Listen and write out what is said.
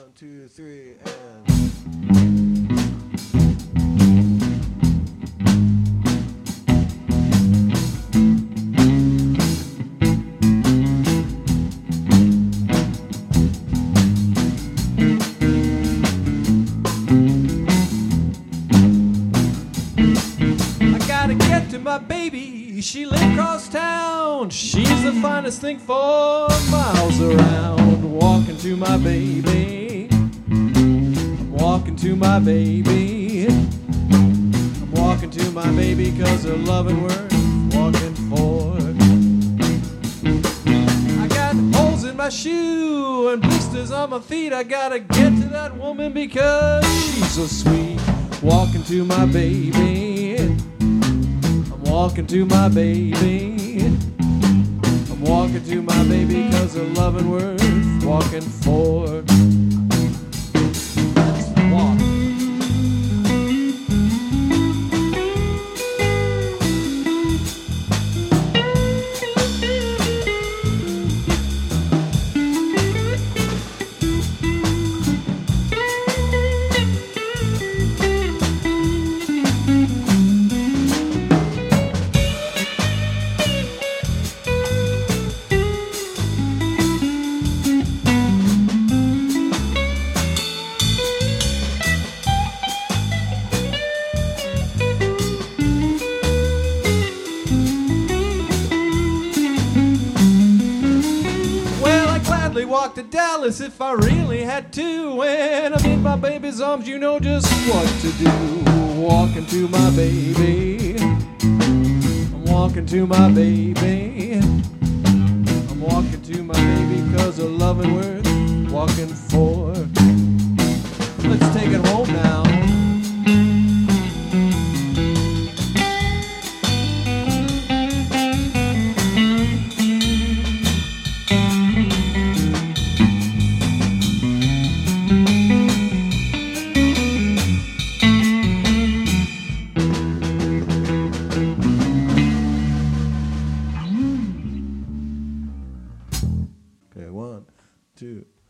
2, 3, and... I gotta get to my baby, she lives across town. She's the finest thing for miles around. Walking to my baby, I'm walking to my baby, I'm walking to my baby, 'cause her loving worth walking for. I got holes in my shoe and blisters on my feet. I gotta get to that woman because she's so sweet. Walking to my baby, I'm walking to my baby, I'm walking to my baby, 'cause her loving worth walking for. Let's walk. Walk to Dallas if I really had to. When I'm in my baby's arms, you know just what to do. Walking to my baby, I'm walking to my baby, I'm walking to my baby, 'cause her loving worth walking for. Let's take it home now. Okay, 1, 2.